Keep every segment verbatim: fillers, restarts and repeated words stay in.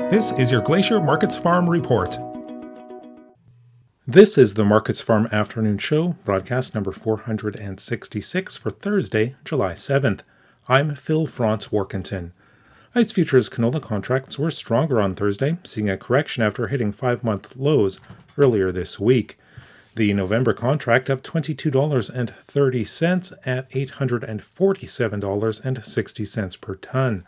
This is your Glacier Markets Farm Report. This is the Markets Farm Afternoon Show, broadcast number four hundred sixty-six for Thursday, July seventh. I'm Phil Franz Warkentin. ICE futures canola contracts were stronger on Thursday, seeing a correction after hitting five-month lows earlier this week. The November contract up twenty-two dollars and thirty cents at eight hundred forty-seven dollars and sixty cents per ton.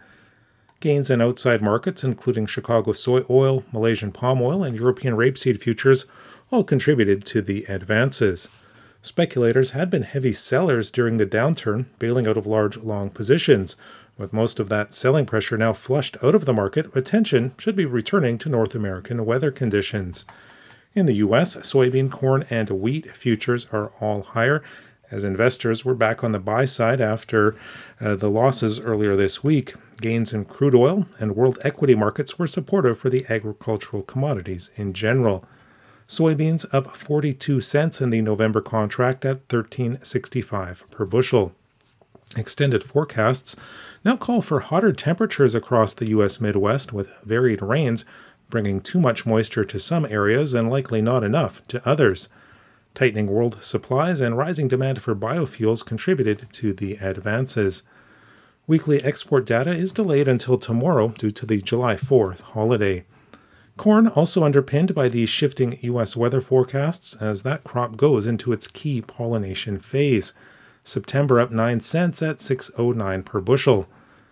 Gains in outside markets, including Chicago soy oil, Malaysian palm oil, and European rapeseed futures, all contributed to the advances. Speculators had been heavy sellers during the downturn, bailing out of large long positions. With most of that selling pressure now flushed out of the market, attention should be returning to North American weather conditions. In the U S, soybean, corn, and wheat futures are all higher, as investors were back on the buy side after uh, the losses earlier this week. Gains in crude oil and world equity markets were supportive for the agricultural commodities in general. Soybeans up forty-two cents in the November contract at thirteen sixty-five per bushel. Extended forecasts now call for hotter temperatures across the U S Midwest, with varied rains bringing too much moisture to some areas and likely not enough to others. Tightening world supplies and rising demand for biofuels contributed to the advances. Weekly export data is delayed until tomorrow due to the July fourth holiday. Corn also underpinned by the shifting U S weather forecasts as that crop goes into its key pollination phase. September up nine cents at six oh nine per bushel.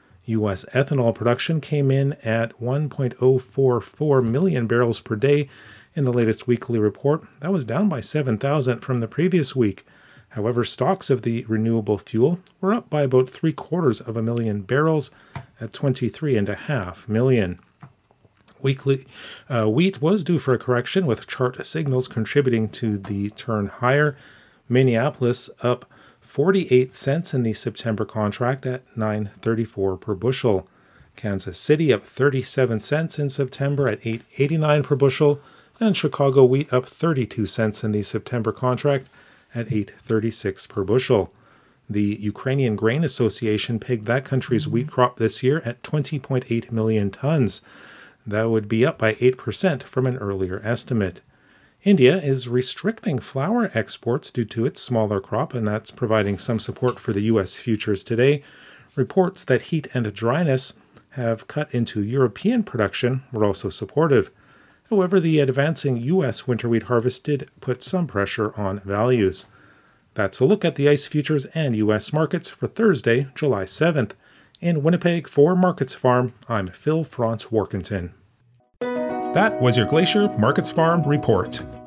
U S ethanol production came in at one point oh four four million barrels per day in the latest weekly report. That was down by seven thousand from the previous week. However, stocks of the renewable fuel were up by about three quarters of a million barrels at twenty-three and a half million. Weekly uh, wheat was due for a correction, with chart signals contributing to the turn higher. Minneapolis up forty-eight cents in the September contract at nine thirty-four per bushel. Kansas City up thirty-seven cents in September at eight eighty-nine per bushel, and Chicago wheat up thirty-two cents in the September contract at eight thirty-six per bushel. The Ukrainian Grain Association pegged that country's wheat crop this year at twenty point eight million tons. That would be up by eight percent from an earlier estimate. India is restricting flour exports due to its smaller crop, and that's providing some support for the U S futures today. Reports that heat and dryness have cut into European production were also supportive. However, the advancing U S winter wheat harvest did put some pressure on values. That's a look at the ICE futures and U S markets for Thursday, July seventh. In Winnipeg for Markets Farm, I'm Phil Franz Warkentin. That was your Glacier Markets Farm Report.